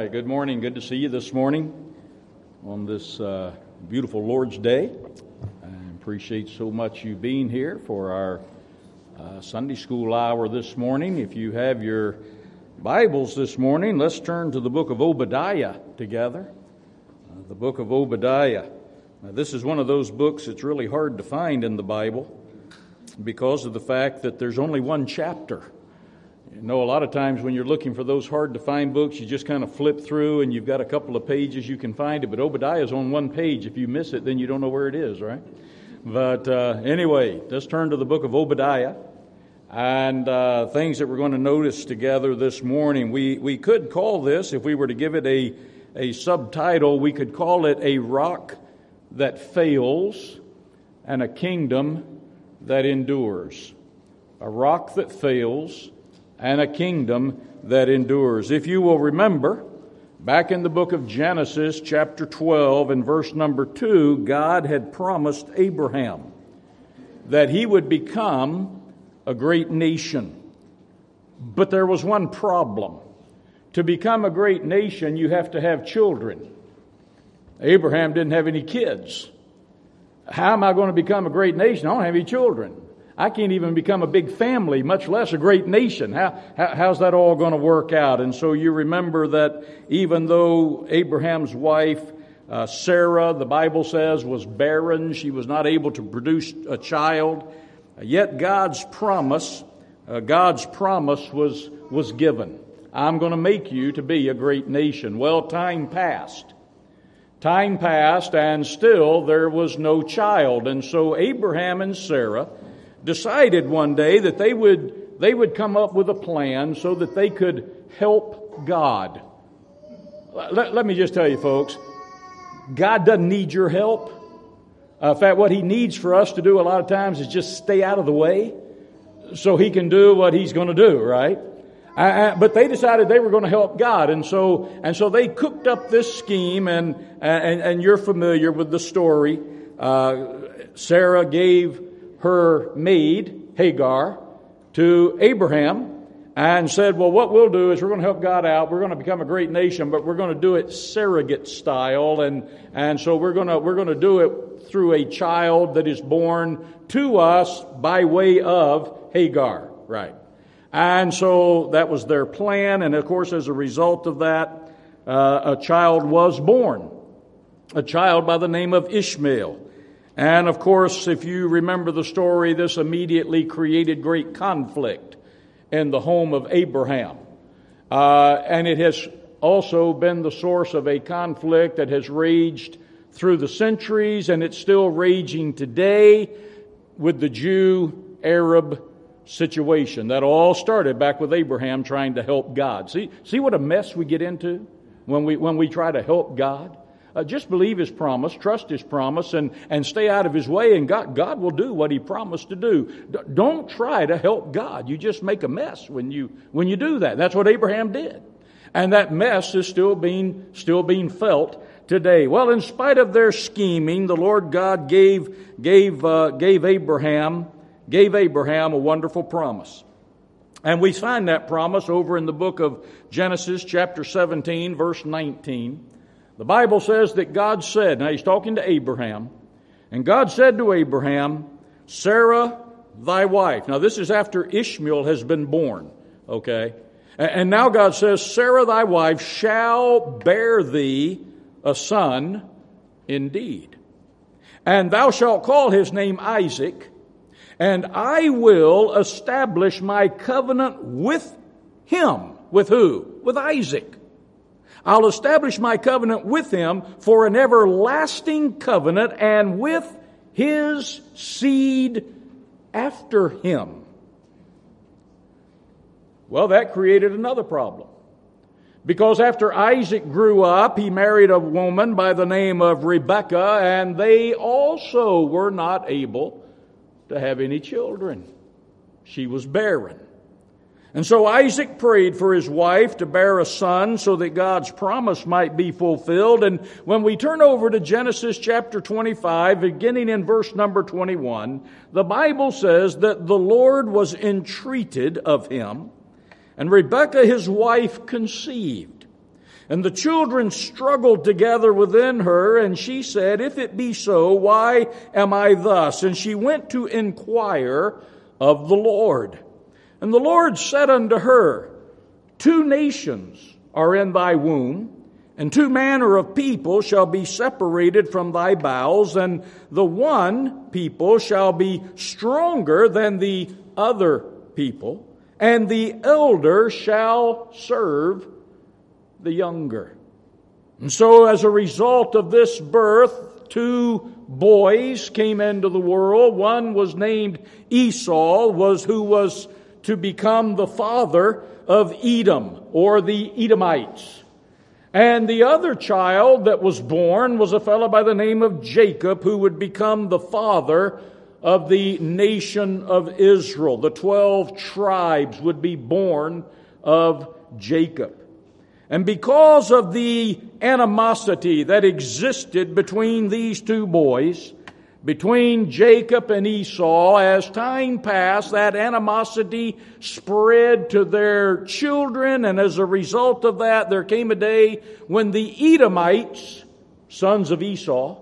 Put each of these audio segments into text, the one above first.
right, good morning. Good to see you this morning on this beautiful Lord's Day. I appreciate so much you being here for our Sunday school hour this morning. If you have your Bibles this morning, let's turn to the book of Obadiah together. The book of Obadiah. Now, this is one of those books that's really hard to find in the Bible because of the fact that there's only one chapter. You know, a lot of times when you're looking for those hard-to-find books, you just kind of flip through and you've got a couple of pages you can find it. But Obadiah is on one page. If you miss it, then you don't know where it is, right? But anyway, let's turn to the book of Obadiah and things that we're going to notice together this morning. We could call this, if we were to give it a subtitle, we could call it A Rock That Fails and a Kingdom That Endures. A rock that fails and a kingdom that endures. If you will remember, back in the book of Genesis, chapter 12, and verse number 2, God had promised Abraham that he would become a great nation. But there was one problem. To become a great nation, you have to have children. Abraham didn't have any kids. How am I going to become a great nation? I don't have any children. I can't even become a big family, much less a great nation. How's that all going to work out? And so you remember that even though Abraham's wife, Sarah, the Bible says, was barren, she was not able to produce a child, yet God's promise was given. I'm going to make you to be a great nation. Well, time passed. Time passed, and still there was no child. And so Abraham and Sarah decided one day that they would come up with a plan so that they could help God. Let me just tell you, folks, God doesn't need your help. In fact, what He needs for us to do a lot of times is just stay out of the way so He can do what He's going to do, right? But they decided they were going to help God, and so they cooked up this scheme, and you're familiar with the story. Sarah gave her maid, Hagar, to Abraham and said, well, what we'll do is we're going to help God out. We're going to become a great nation, but we're going to do it surrogate style. And so we're going to do it through a child that is born to us by way of Hagar. Right. And so that was their plan. And of course, as a result of that, a child was born. A child by the name of Ishmael. And of course, if you remember the story, this immediately created great conflict in the home of Abraham. And it has also been the source of a conflict that has raged through the centuries, and it's still raging today with the Jew-Arab situation. That all started back with Abraham trying to help God. See what a mess we get into when we try to help God? Just believe His promise, trust His promise, and stay out of His way, and God will do what He promised to do. Don't try to help God. You just make a mess when you do that. That's what Abraham did. And that mess is still being felt today. Well, in spite of their scheming, the Lord God gave Abraham a wonderful promise. And we find that promise over in the book of Genesis, chapter 17, verse 19. The Bible says that God said, now He's talking to Abraham, and God said to Abraham, Sarah, thy wife. Now this is after Ishmael has been born, okay? And now God says, Sarah, thy wife, shall bear thee a son indeed. And thou shalt call his name Isaac, and I will establish my covenant with him. With who? With Isaac. I'll establish my covenant with him for an everlasting covenant, and with his seed after him. Well, that created another problem. Because after Isaac grew up, he married a woman by the name of Rebekah, and they also were not able to have any children. She was barren. And so Isaac prayed for his wife to bear a son so that God's promise might be fulfilled. And when we turn over to Genesis chapter 25, beginning in verse number 21, the Bible says that the Lord was entreated of him, and Rebekah his wife conceived. And the children struggled together within her, and she said, If it be so, why am I thus? And she went to inquire of the Lord. And the Lord said unto her, 2 nations are in thy womb, and 2 manner of people shall be separated from thy bowels, and the one people shall be stronger than the other people, and the elder shall serve the younger. And so as a result of this birth, 2 boys came into the world. One was named Esau, who was to become the father of Edom, or the Edomites. And the other child that was born was a fellow by the name of Jacob, who would become the father of the nation of Israel. The 12 tribes would be born of Jacob. And because of the animosity that existed between these 2 boys, between Jacob and Esau, as time passed, that animosity spread to their children, and as a result of that, there came a day when the Edomites, sons of Esau,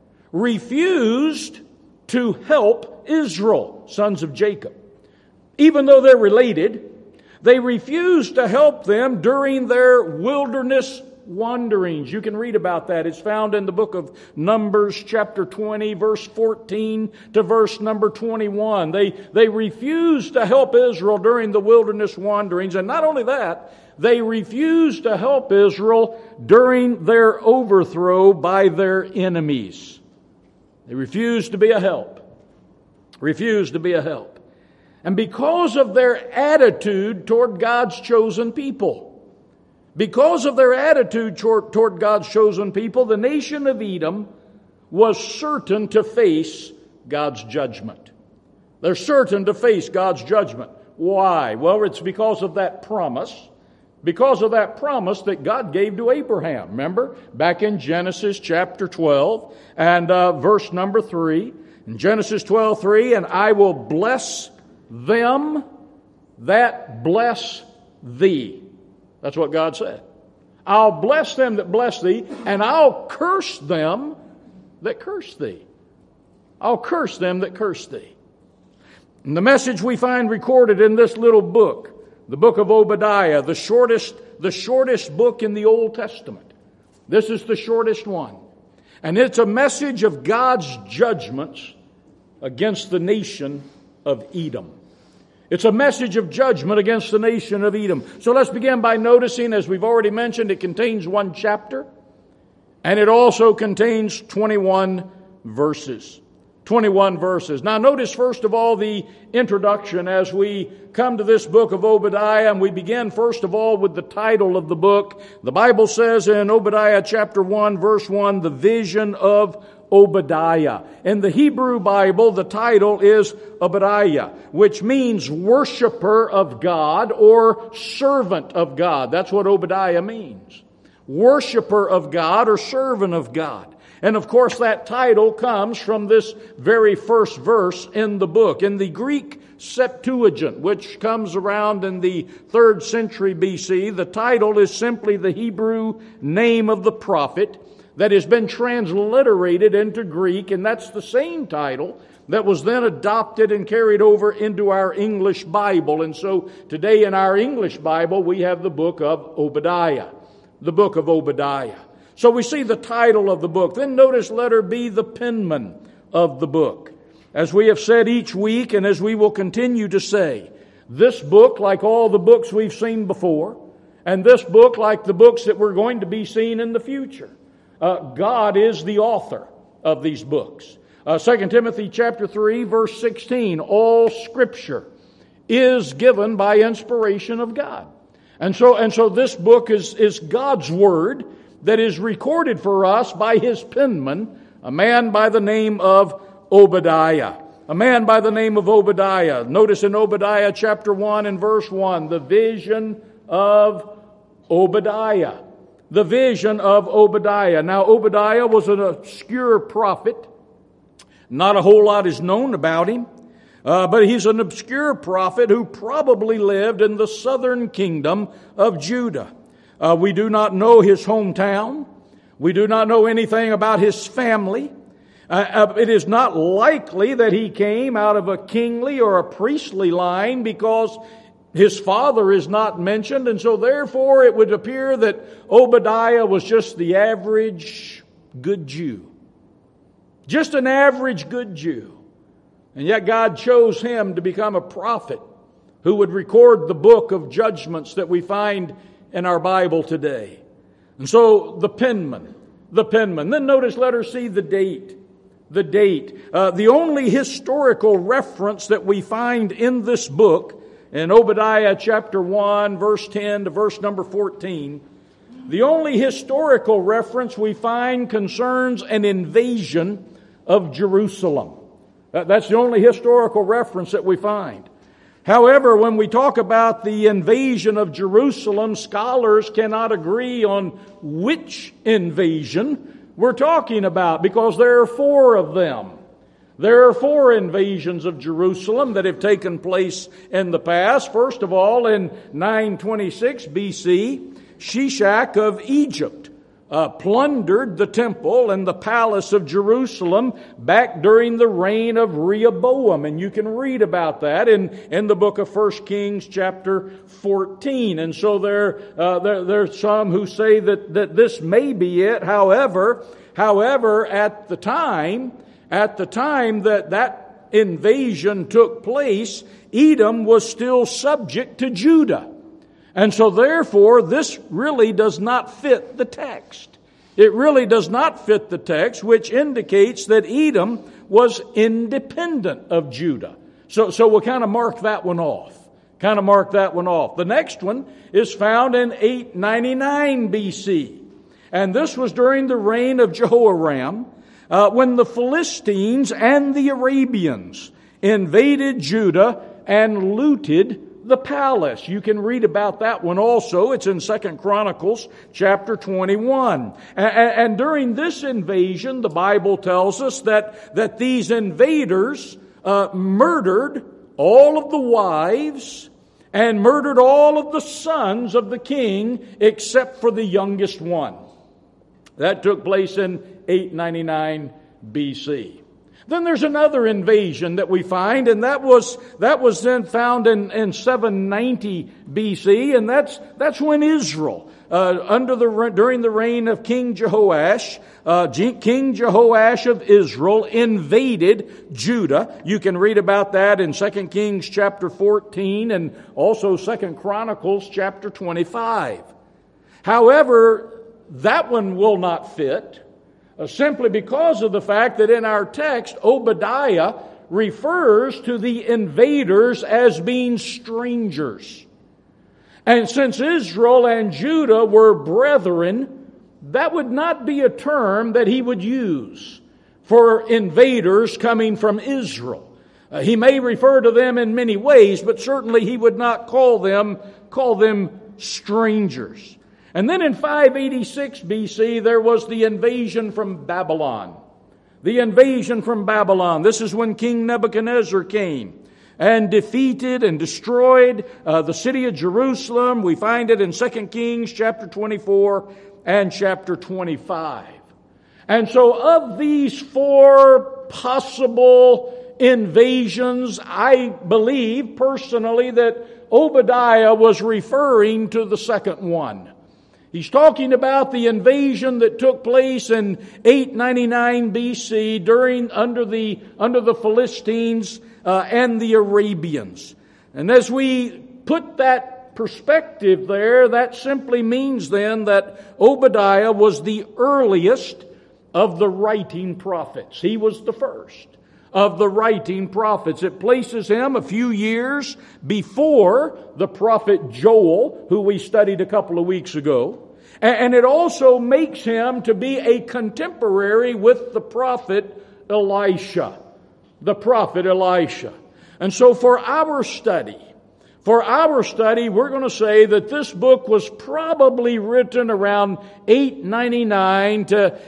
refused to help Israel, sons of Jacob. Even though they're related, they refused to help them during their wilderness wanderings. You can read about that. It's found in the book of Numbers chapter 20, verse 14 to verse number 21. They refused to help Israel during the wilderness wanderings. And not only that, they refused to help Israel during their overthrow by their enemies. They refused to be a help. Refused to be a help. And because of their attitude toward God's chosen people, because of their attitude toward God's chosen people, the nation of Edom was certain to face God's judgment. They're certain to face God's judgment. Why? Well, it's because of that promise. Because of that promise that God gave to Abraham. Remember, back in Genesis chapter 12 and verse number 3. In Genesis 12:3, and I will bless them that bless thee. That's what God said. I'll bless them that bless thee, and I'll curse them that curse thee. I'll curse them that curse thee. And the message we find recorded in this little book, the book of Obadiah, the shortest book in the Old Testament. This is the shortest one. And it's a message of God's judgments against the nation of Edom. It's a message of judgment against the nation of Edom. So let's begin by noticing, as we've already mentioned, it contains 1 chapter, and it also contains 21 verses. 21 verses. Now notice first of all the introduction as we come to this book of Obadiah, and we begin first of all with the title of the book. The Bible says in Obadiah chapter 1 verse 1, the vision of Obadiah. In the Hebrew Bible, the title is Obadiah, which means worshiper of God or servant of God. That's what Obadiah means. Worshiper of God or servant of God. And of course that title comes from this very first verse in the book. In the Greek Septuagint, which comes around in the 3rd century BC, the title is simply the Hebrew name of the prophet that has been transliterated into Greek, and that's the same title that was then adopted and carried over into our English Bible. And so today in our English Bible we have the book of Obadiah. The book of Obadiah. So we see the title of the book. Then notice letter B, the penman of the book. As we have said each week, and as we will continue to say, this book, like all the books we've seen before, and this book, like the books that we're going to be seeing in the future, God is the author of these books. 2 Timothy chapter 3, verse 16, all Scripture is given by inspiration of God. And so this book is God's Word that is recorded for us by His penman, a man by the name of Obadiah. A man by the name of Obadiah. Notice in Obadiah chapter 1 and verse 1, the vision of Obadiah. The vision of Obadiah. Now, Obadiah was an obscure prophet. Not a whole lot is known about him. But he's an obscure prophet who probably lived in the southern kingdom of Judah. We do not know his hometown. We do not know anything about his family. It is not likely that he came out of a kingly or a priestly line because his father is not mentioned, and so therefore it would appear that Obadiah was just the average good Jew. Just an average good Jew. And yet God chose him to become a prophet who would record the book of judgments that we find in our Bible today. And so the penman. Then notice, let her see the date. The date. The only historical reference that we find in this book, in Obadiah chapter 1, verse 10 to verse number 14, the only historical reference we find concerns an invasion of Jerusalem. That's the only historical reference that we find. However, when we talk about the invasion of Jerusalem, scholars cannot agree on which invasion we're talking about, because there are 4 of them. There are 4 invasions of Jerusalem that have taken place in the past. First of all, in 926 BC, Shishak of Egypt plundered the temple and the palace of Jerusalem back during the reign of Rehoboam. And you can read about that in the book of 1 Kings chapter 14. And so there's some who say that this may be it. However, at the time that invasion took place, Edom was still subject to Judah. And so therefore, this really does not fit the text. It really does not fit the text, which indicates that Edom was independent of Judah. So we'll kind of mark that one off. The next one is found in 899 BC. And this was during the reign of Jehoram, when the Philistines and the Arabians invaded Judah and looted the palace. You can read about that one also. It's in 2 Chronicles chapter 21. And during this invasion, the Bible tells us that these invaders murdered all of the wives and murdered all of the sons of the king except for the youngest one. That took place in 899 BC. Then there's another invasion that we find, and that was then found in 790 BC, and that's when Israel, during the reign of King Jehoash, King Jehoash of Israel invaded Judah. You can read about that in 2 Kings chapter 14 and also 2 Chronicles chapter 25. However, that one will not fit. Simply because of the fact that in our text, Obadiah refers to the invaders as being strangers. And since Israel and Judah were brethren, that would not be a term that he would use for invaders coming from Israel. He may refer to them in many ways, but certainly he would not call them strangers. And then in 586 BC, there was the invasion from Babylon. The invasion from Babylon. This is when King Nebuchadnezzar came and defeated and destroyed the city of Jerusalem. We find it in 2 Kings chapter 24 and chapter 25. And so of these 4 possible invasions, I believe personally that Obadiah was referring to the second one. He's talking about the invasion that took place in 899 BC under the Philistines and the Arabians. And as we put that perspective there, that simply means then that Obadiah was the earliest of the writing prophets. He was the first of the writing prophets. It places him a few years before the prophet Joel, who we studied a couple of weeks ago. And it also makes him to be a contemporary with the prophet Elisha. The prophet Elisha. And so for our study, we're going to say that this book was probably written around 899 to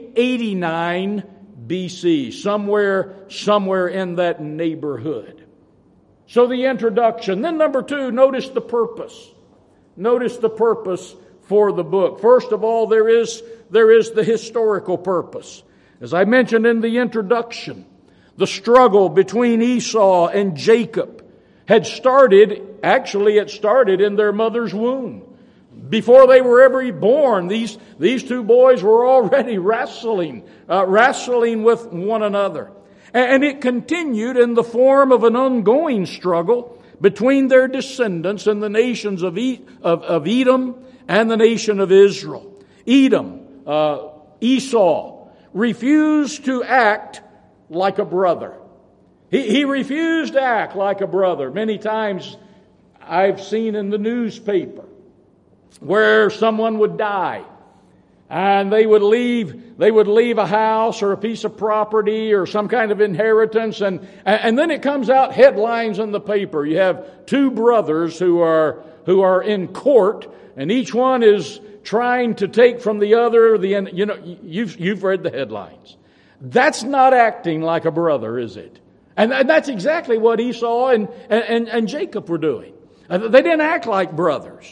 889 BC, somewhere in that neighborhood. So the introduction. Then number 2, notice the purpose. Notice the purpose for the book. First of all, there is the historical purpose. As I mentioned in the introduction, the struggle between Esau and Jacob had started, actually it started in their mother's womb. Before they were ever born, these two boys were already wrestling with one another. And it continued in the form of an ongoing struggle between their descendants and the nations of Edom and the nation of Israel. Esau, refused to act like a brother. He refused to act like a brother. Many times I've seen in the newspaper where someone would die and they would leave a house or a piece of property or some kind of inheritance, and then it comes out headlines in the paper. You have two brothers who are in court, and each one is trying to take from the other. You've read the headlines. That's not acting like a brother, is it? And that's exactly what Esau and Jacob were doing. They didn't act like brothers.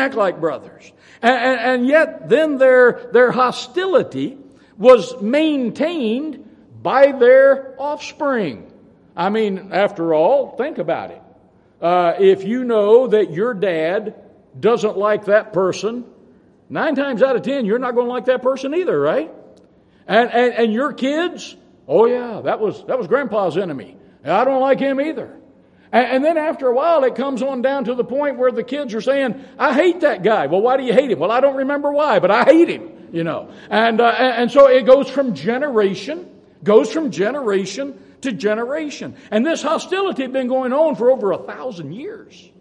And yet then their hostility was maintained by their offspring. I mean, after all, think about it. If you know that your dad doesn't like that person, 9 times out of 10, you're not going to like that person either, right? And your kids, oh yeah, that was Grandpa's enemy. I don't like him either. And then after a while, it comes on down to the point where the kids are saying, I hate that guy. Well, why do you hate him? Well, I don't remember why, but I hate him, And so it goes from generation to generation. And this hostility had been going on for over 1,000 years.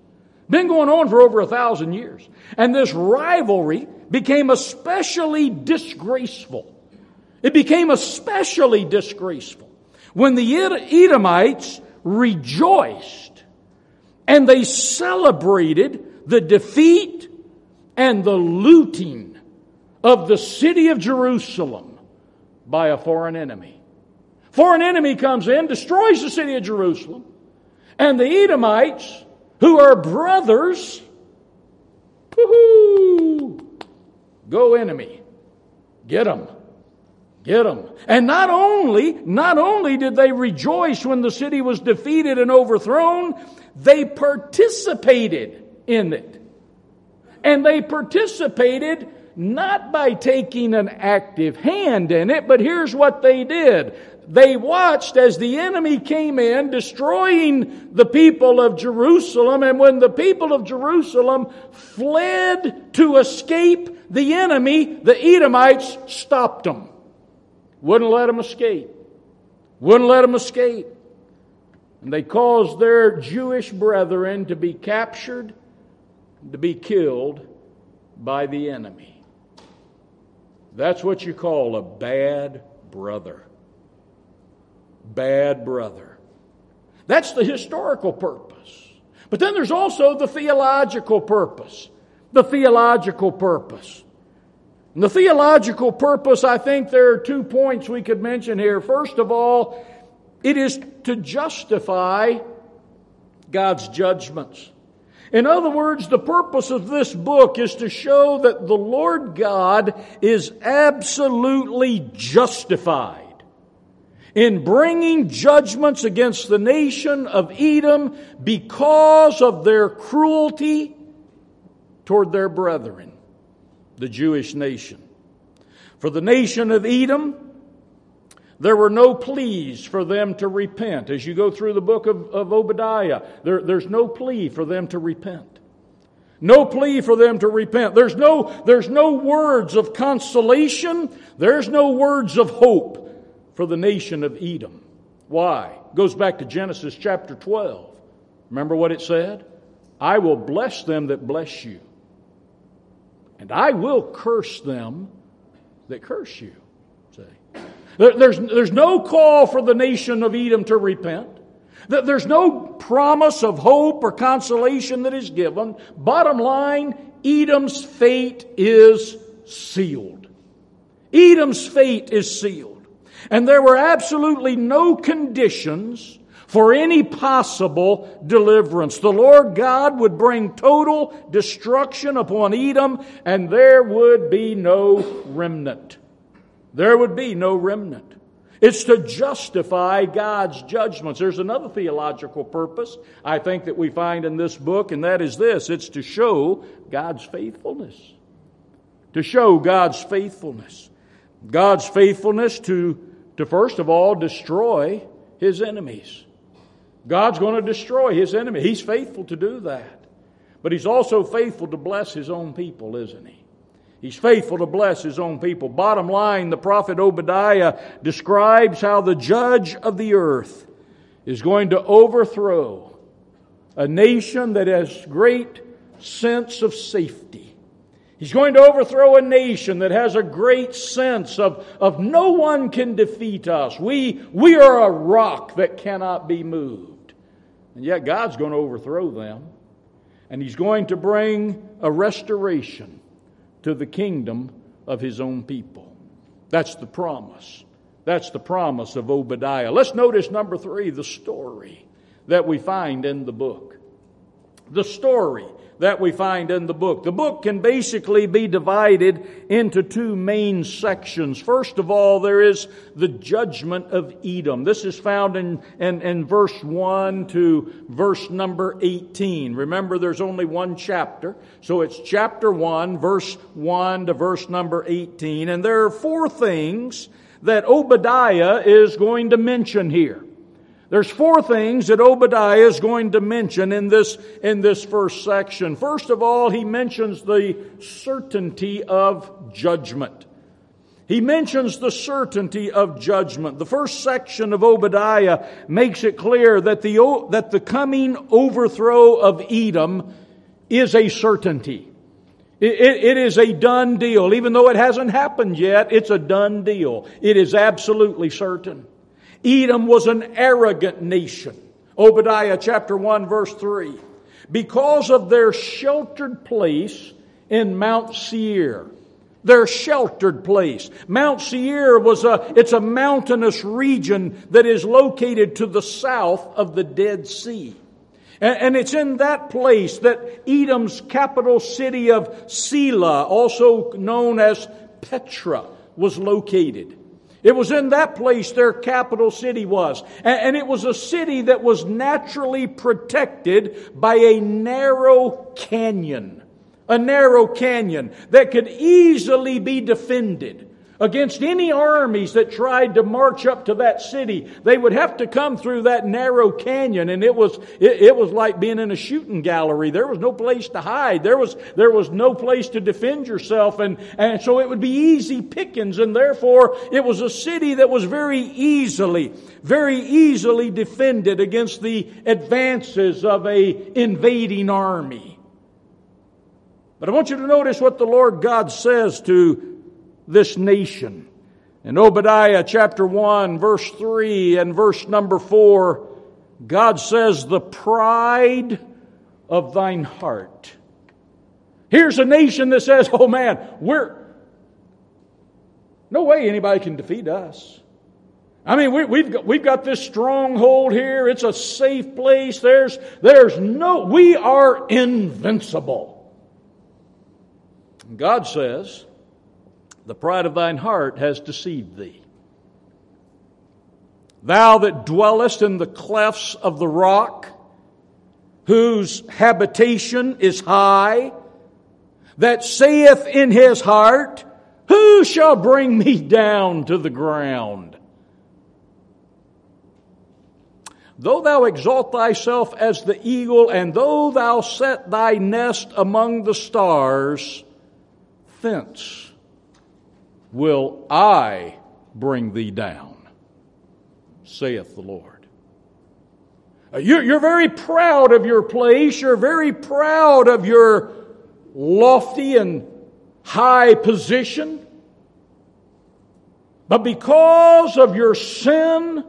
And this rivalry became especially disgraceful. It became especially disgraceful when the Edomites rejoiced and they celebrated the defeat and the looting of the city of Jerusalem by a foreign enemy. Foreign enemy comes in, destroys the city of Jerusalem, and the Edomites, who are brothers, go enemy. Get them. And not only did they rejoice when the city was defeated and overthrown, they participated in it. And they participated not by taking an active hand in it, but here's what they did. They watched as the enemy came in, destroying the people of Jerusalem, and when the people of Jerusalem fled to escape the enemy, the Edomites stopped them. Wouldn't let them escape. And they caused their Jewish brethren to be captured, to be killed by the enemy. That's what you call a bad brother. Bad brother. That's the historical purpose. But then there's also the theological purpose. And the theological purpose, I think there are 2 points we could mention here. First of all, it is to justify God's judgments. In other words, the purpose of this book is to show that the Lord God is absolutely justified in bringing judgments against the nation of Edom because of their cruelty toward their brethren, the Jewish nation. For the nation of Edom, there were no pleas for them to repent. As you go through the book of Obadiah, there's no plea for them to repent. No plea for them to repent. There's no words of consolation. There's no words of hope for the nation of Edom. Why? It goes back to Genesis chapter 12. Remember what it said? I will bless them that bless you, and I will curse them that curse you. See? There's no call for the nation of Edom to repent. There's no promise of hope or consolation that is given. Bottom line, Edom's fate is sealed. Edom's fate is sealed. And there were absolutely no conditions for any possible deliverance. The Lord God would bring total destruction upon Edom, and there would be no remnant. There would be no remnant. It's to justify God's judgments. There's another theological purpose I think that we find in this book, and that is this. It's to show God's faithfulness. To show God's faithfulness. God's faithfulness to first of all destroy His enemies. God's going to destroy His enemy. He's faithful to do that. But He's also faithful to bless His own people, isn't He? He's faithful to bless His own people. Bottom line, the prophet Obadiah describes how the judge of the earth is going to overthrow a nation that has great sense of safety. He's going to overthrow a nation that has a great sense of no one can defeat us. We are a rock that cannot be moved. And yet God's going to overthrow them. And He's going to bring a restoration to the kingdom of His own people. That's the promise. That's the promise of Obadiah. Let's notice number 3, the story that we find in the book. The story that we find in the book. The book can basically be divided into 2 main sections. First of all, there is the judgment of Edom. This is found in verse 1 to verse number 18. Remember, there's only one chapter. So it's chapter 1, verse 1 to verse number 18. And there are 4 things that Obadiah is going to mention here. There's 4 things that Obadiah is going to mention in this first section. First of all, he mentions the certainty of judgment. He mentions the certainty of judgment. The first section of Obadiah makes it clear that the coming overthrow of Edom is a certainty. It is a done deal. Even though it hasn't happened yet, it's a done deal. It is absolutely certain. Edom was an arrogant nation. Obadiah chapter 1 verse 3. Because of their sheltered place in Mount Seir. Their sheltered place. Mount Seir it's a mountainous region that is located to the south of the Dead Sea. And it's in that place that Edom's capital city of Selah, also known as Petra, was located. It was in that place their capital city was. And it was a city that was naturally protected by a narrow canyon. A narrow canyon that could easily be defended against any armies that tried to march up to that city. They would have to come through that narrow canyon, and it was like being in a shooting gallery. There was no place to hide. There was no place to defend yourself, and so it would be easy pickings, and therefore it was a city that was very easily defended against the advances of a invading army. But I want you to notice what the Lord God says to this nation. In Obadiah chapter 1, verse 3 and verse number 4, God says, the pride of thine heart. Here's a nation that says, oh man, no way anybody can defeat us. I mean, we've got this stronghold here. It's a safe place. We are invincible. And God says, the pride of thine heart has deceived thee. Thou that dwellest in the clefts of the rock, whose habitation is high, that saith in his heart, who shall bring me down to the ground? Though thou exalt thyself as the eagle, and though thou set thy nest among the stars, thence will I bring thee down, saith the Lord. You're very proud of your place. You're very proud of your lofty and high position. But because of your sin,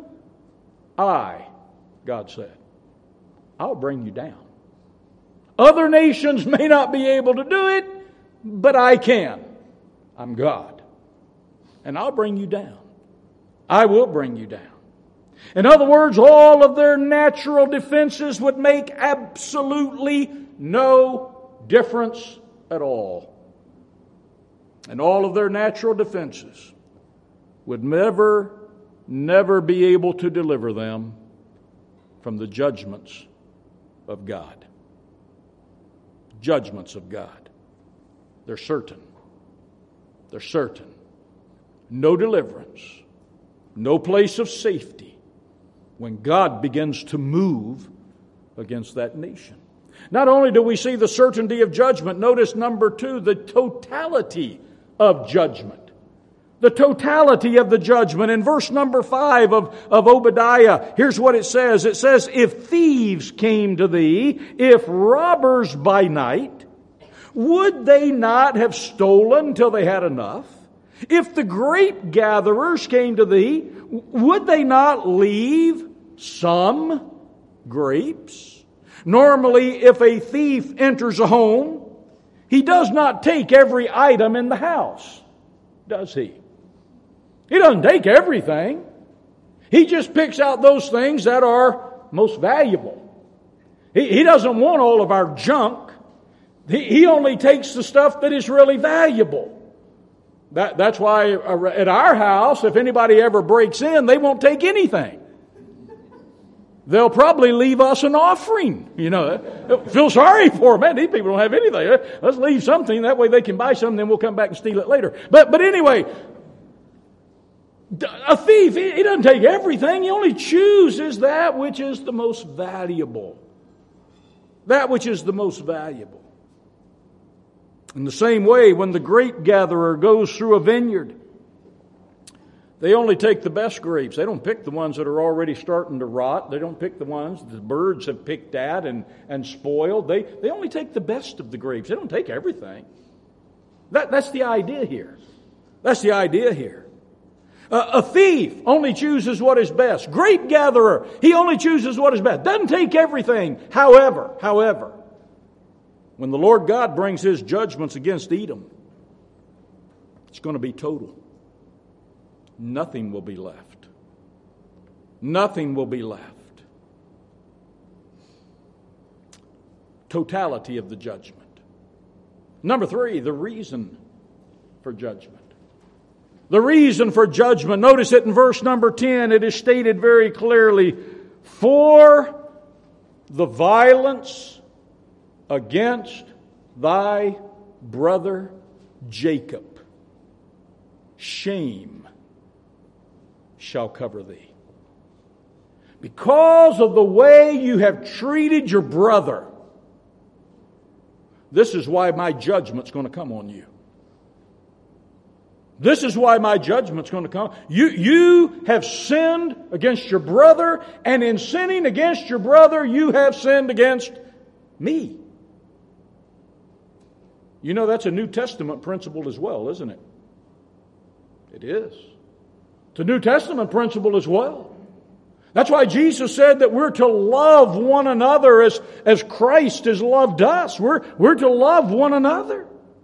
God said, I'll bring you down. Other nations may not be able to do it, but I can. I'm God. And I'll bring you down. I will bring you down. In other words, all of their natural defenses would make absolutely no difference at all. And all of their natural defenses would never be able to deliver them from the judgments of God. Judgments of God. They're certain. They're certain. No deliverance. No place of safety when God begins to move against that nation. Not only do we see the certainty of judgment, notice number 2, the totality of judgment. The totality of the judgment. In verse number 5 of Obadiah, here's what it says. It says, if thieves came to thee, if robbers by night, would they not have stolen till they had enough? If the grape gatherers came to thee, would they not leave some grapes? Normally, if a thief enters a home, he does not take every item in the house, does he? He doesn't take everything. He just picks out those things that are most valuable. He doesn't want all of our junk. He only takes the stuff that is really valuable. That's why at our house, if anybody ever breaks in, they won't take anything. They'll probably leave us an offering. Feel sorry for them. Man, these people don't have anything. Let's leave something. That way they can buy something, then we'll come back and steal it later. But anyway, a thief, he doesn't take everything. He only chooses that which is the most valuable. That which is the most valuable. In the same way, when the grape gatherer goes through a vineyard, they only take the best grapes. They don't pick the ones that are already starting to rot. They don't pick the ones the birds have picked at and spoiled. They only take the best of the grapes. They don't take everything. That's the idea here. That's the idea here. A thief only chooses what is best. Grape gatherer, he only chooses what is best. Doesn't take everything. However, when the Lord God brings His judgments against Edom, it's going to be total. Nothing will be left. Nothing will be left. Totality of the judgment. Number 3, the reason for judgment. The reason for judgment. Notice it in verse number 10. It is stated very clearly, for the violence against thy brother Jacob, shame shall cover thee. Because of the way you have treated your brother, this is why my judgment's going to come on you. This is why my judgment's going to come. You have sinned against your brother, and in sinning against your brother, you have sinned against me. You know, that's a New Testament principle as well, isn't it? It is. It's a New Testament principle as well. That's why Jesus said that we're to love one another as Christ has loved us. We're to love one another.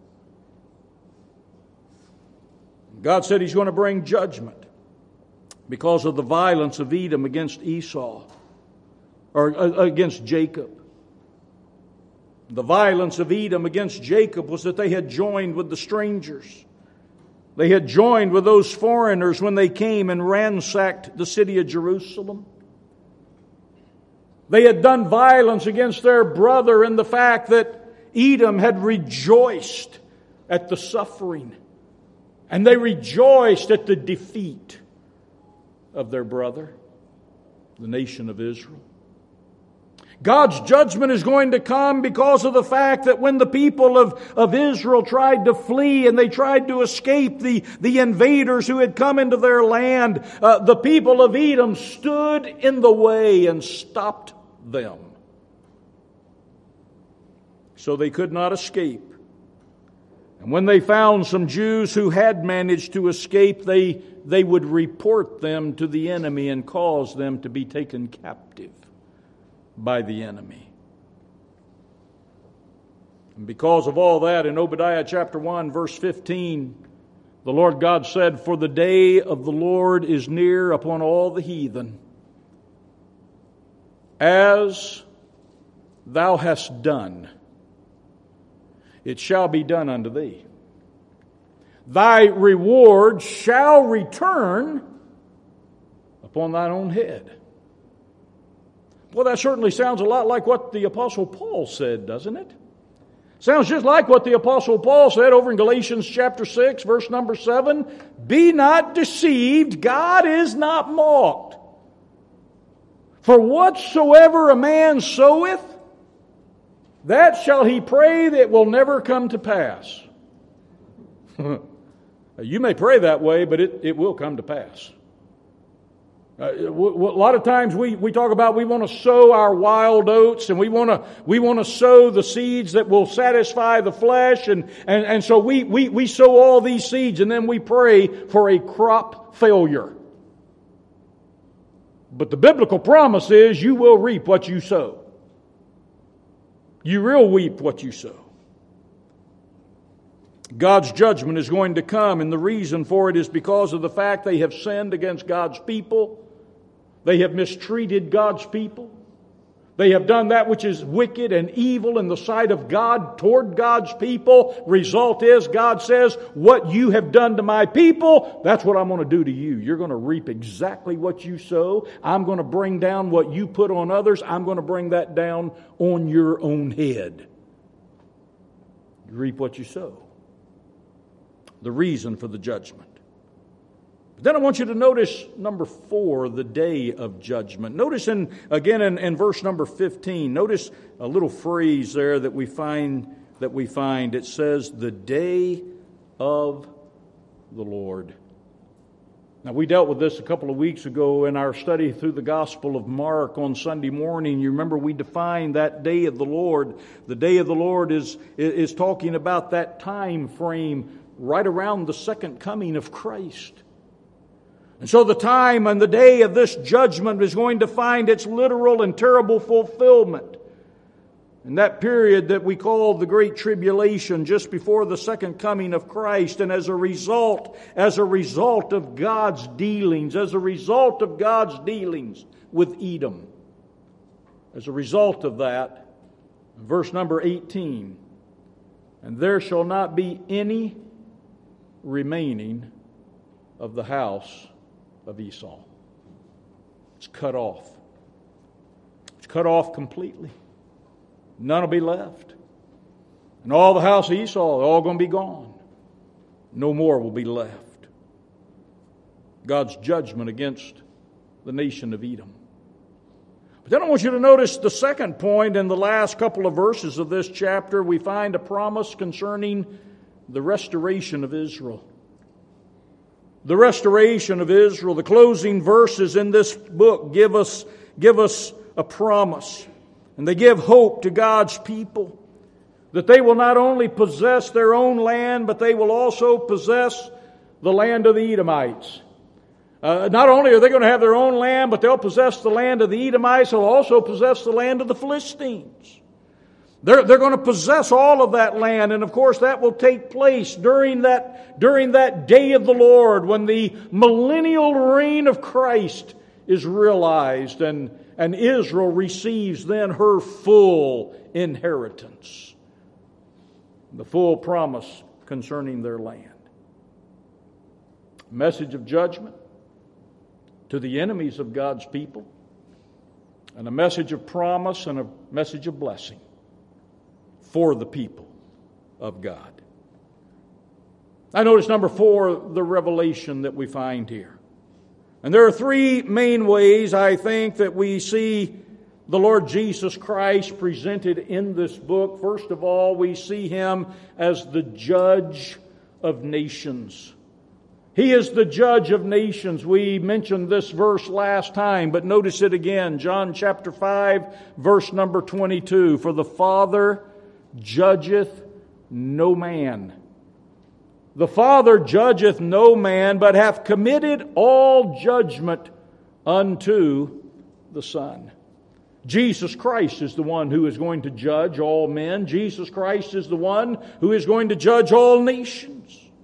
God said He's going to bring judgment because of the violence of Edom against Esau, or against Jacob. The violence of Edom against Jacob was that they had joined with the strangers. They had joined with those foreigners when they came and ransacked the city of Jerusalem. They had done violence against their brother in the fact that Edom had rejoiced at the suffering. And they rejoiced at the defeat of their brother, the nation of Israel. God's judgment is going to come because of the fact that when the people of Israel tried to flee and they tried to escape the invaders who had come into their land, the people of Edom stood in the way and stopped them. So they could not escape. And when they found some Jews who had managed to escape, they would report them to the enemy and cause them to be taken captive by the enemy. And because of all that, in Obadiah chapter 1, verse 15, the Lord God said, for the day of the Lord is near upon all the heathen. as thou hast done, it shall be done unto thee. Thy reward shall return upon thine own head. Well, that certainly sounds a lot like what the Apostle Paul said, doesn't it? Sounds just like what the Apostle Paul said over in Galatians chapter 6, verse number 7. Be not deceived, God is not mocked. For whatsoever a man soweth, that shall he pray that will never come to pass. You may pray that way, but it will come to pass. A lot of times we talk about we want to sow our wild oats, and we want to sow the seeds that will satisfy the flesh, and so we sow all these seeds, and then we pray for a crop failure. But the biblical promise is you will reap what you sow. You will reap what you sow. God's judgment is going to come, and the reason for it is because of the fact they have sinned against God's people. They have mistreated God's people. They have done that which is wicked and evil in the sight of God toward God's people. Result is, God says, what you have done to my people, that's what I'm going to do to you. You're going to reap exactly what you sow. I'm going to bring down what you put on others. I'm going to bring that down on your own head. You reap what you sow. The reason for the judgment. But then I want you to notice number 4, the day of judgment. Notice again in verse number 15, notice a little phrase there that we find. It says, the day of the Lord. Now, we dealt with this a couple of weeks ago in our study through the Gospel of Mark on Sunday morning. You remember we defined that day of the Lord. The day of the Lord is talking about that time frame right around the second coming of Christ. And so the time and the day of this judgment is going to find its literal and terrible fulfillment in that period that we call the Great Tribulation, just before the second coming of Christ. And as a result of God's dealings, with Edom, as a result of that, verse number 18, and there shall not be any remaining of the house of Esau. It's cut off. It's cut off completely. None will be left. And all the house of Esau, they're all going to be gone. No more will be left. God's judgment against the nation of Edom. But then I want you to notice the second point in the last couple of verses of this chapter. We find a promise concerning the restoration of Israel. The restoration of Israel. The closing verses in this book give us a promise. And they give hope to God's people that they will not only possess their own land, but they will also possess the land of the Edomites. Not only are they going to have their own land, but they'll possess the land of the Edomites. They'll also possess the land of the Philistines. They're going to possess all of that land, and of course that will take place during that day of the Lord, when the millennial reign of Christ is realized, and Israel receives then her full inheritance, the full promise concerning their land. A message of judgment to the enemies of God's people, and a message of promise and a message of blessing for the people of God. I notice number 4, the revelation that we find here. And there are 3 main ways, I think, that we see the Lord Jesus Christ presented in this book. First of all, we see Him as the judge of nations. He is the judge of nations. We mentioned this verse last time, but notice it again. John chapter 5, verse number 22. For the Father judgeth no man. The Father judgeth no man, but hath committed all judgment unto the Son. Jesus Christ is the one who is going to judge all men. Jesus Christ is the one who is going to judge all nations.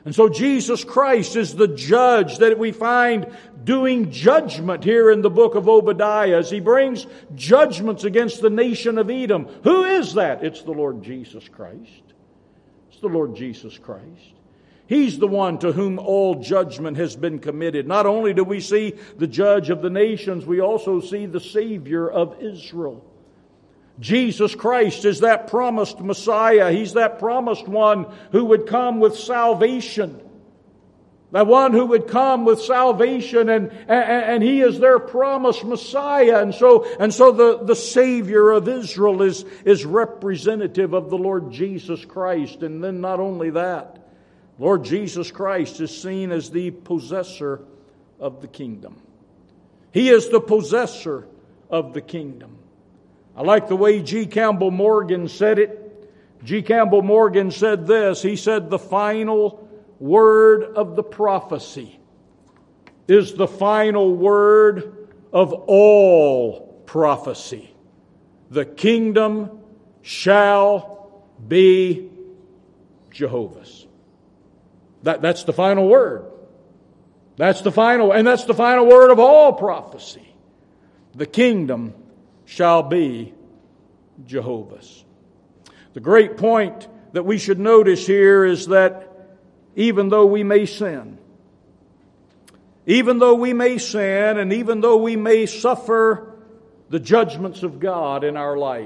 And so Jesus Christ is the judge that we find doing judgment here in the book of Obadiah as he brings judgments against the nation of Edom. Who is that? It's the Lord Jesus Christ. It's the Lord Jesus Christ. He's the one to whom all judgment has been committed. Not only do we see the judge of the nations, we also see the Savior of Israel. Jesus Christ is that promised Messiah. He's that promised one who would come with salvation. That one who would come with salvation, and He is their promised Messiah. And so the Savior of Israel is representative of the Lord Jesus Christ. And then not only that, Lord Jesus Christ is seen as the possessor of the kingdom. He is the possessor of the kingdom. I like the way G. Campbell Morgan said it. G. Campbell Morgan said this. He said, the final word of the prophecy is the final word of all prophecy. The kingdom shall be Jehovah's. That's the final word. That's the final word of all prophecy. The kingdom shall be Jehovah's. The great point that we should notice here is that even though we may sin, and even though we may suffer the judgments of God in our life,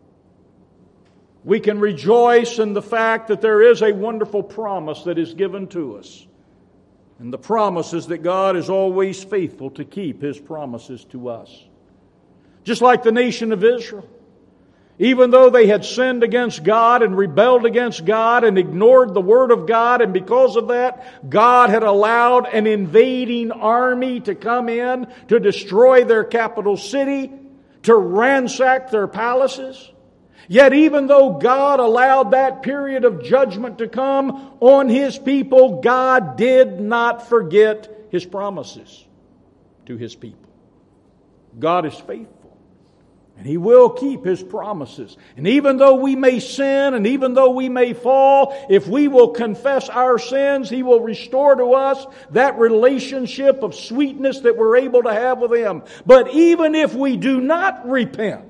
we can rejoice in the fact that there is a wonderful promise that is given to us. And the promise is that God is always faithful to keep His promises to us. Just like the nation of Israel. Even though they had sinned against God and rebelled against God and ignored the Word of God, and because of that, God had allowed an invading army to come in to destroy their capital city, to ransack their palaces. Yet even though God allowed that period of judgment to come on His people, God did not forget His promises to His people. God is faithful. And He will keep His promises. And even though we may sin, and even though we may fall, if we will confess our sins, He will restore to us that relationship of sweetness that we're able to have with Him. But even if we do not repent,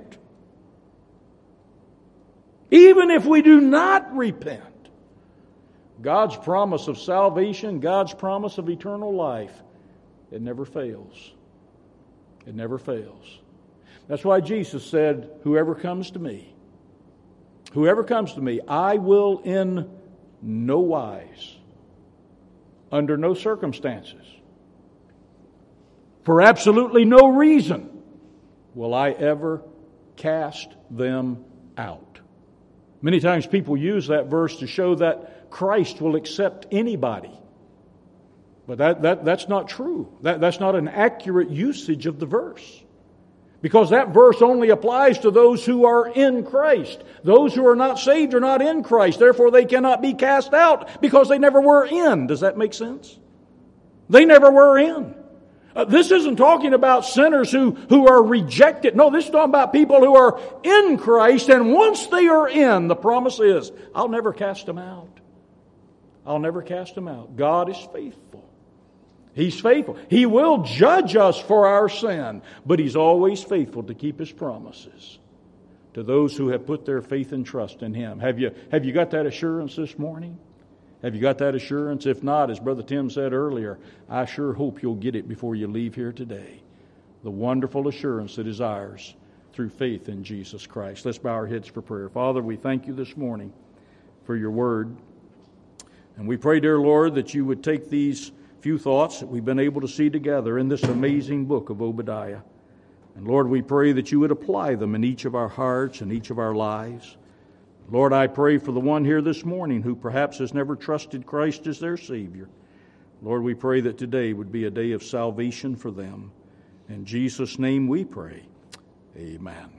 God's promise of salvation, God's promise of eternal life, it never fails. It never fails. That's why Jesus said, whoever comes to me, I will in no wise, under no circumstances, for absolutely no reason, will I ever cast them out. Many times people use that verse to show that Christ will accept anybody. But that's not true. That's not an accurate usage of the verse. Because that verse only applies to those who are in Christ. Those who are not saved are not in Christ. Therefore, they cannot be cast out because they never were in. Does that make sense? They never were in. This isn't talking about sinners who are rejected. No, this is talking about people who are in Christ. And once they are in, the promise is, I'll never cast them out. I'll never cast them out. God is faithful. He's faithful. He will judge us for our sin, but He's always faithful to keep His promises to those who have put their faith and trust in Him. Have you got that assurance this morning? Have you got that assurance? If not, as Brother Tim said earlier, I sure hope you'll get it before you leave here today. The wonderful assurance that is ours through faith in Jesus Christ. Let's bow our heads for prayer. Father, we thank You this morning for Your word. And we pray, dear Lord, that You would take these few thoughts that we've been able to see together in this amazing book of Obadiah. And Lord, we pray that You would apply them in each of our hearts and each of our lives. Lord, I pray for the one here this morning who perhaps has never trusted Christ as their Savior. Lord, we pray that today would be a day of salvation for them. In Jesus' name we pray. Amen.